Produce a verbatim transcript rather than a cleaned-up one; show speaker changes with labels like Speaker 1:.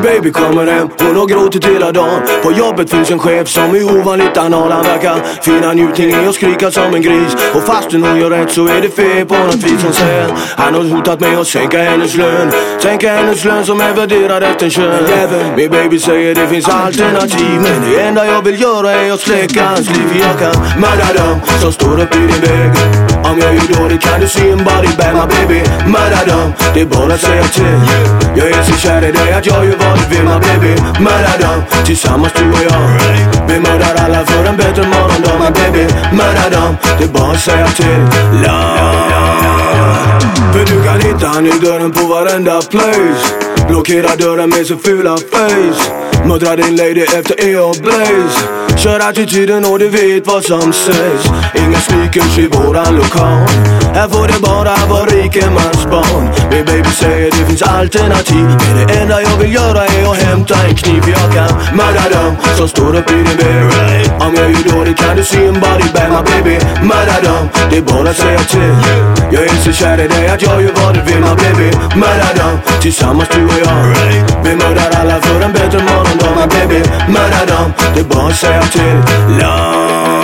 Speaker 1: Min baby kommer hem, hon har gråtit hela dagen. På jobbet finns en chef som är ovanligt anal. Han verkar finna njutning i att skrika som en gris. Och fastän hon gör rätt så är det fel på något vis. Hon säger han har hotat med att sänka hennes lön. Sänka hennes lön som är värderad efter kön. Min baby säger det finns alternativ, men det enda jag vill göra är att släcka hans liv. Jag kan mörda dem som står upp i din väg. Om jag gör dåligt kan du se en body bag. My baby, mörda dem, det är bara att säga till. Jag är så kär i dig att jag gör vad du vill. My baby, mörda dem, tillsammans du och jag. Vi mördar alla för en bättre morgondag. My baby, mörda dem, det är bara att säga till. Love. För du kan hitta han i dörren på varenda place. Blockera dörren med så fula face. Mördra din lady efter E och Blaze. Kör attityden och du vet vad som sägs. Inga sneakers i våran lokal. Här får det bara vara rikemans barn. Min baby säger det finns alternativ, men det enda jag vill göra är att hämta en kniv. Jag kan mörda dem som står upp i din väg. Om jag gör dåligt kan du se en body bag. My baby, mörda dem, det är bara att säga till. Jag är så kär i dig att jag gör vad du vill. My baby, mörda dem, tillsammans du och jag. Vi mördar alla för en bättre morgondag. My baby, mörda dem, det är bara att säga till. Love.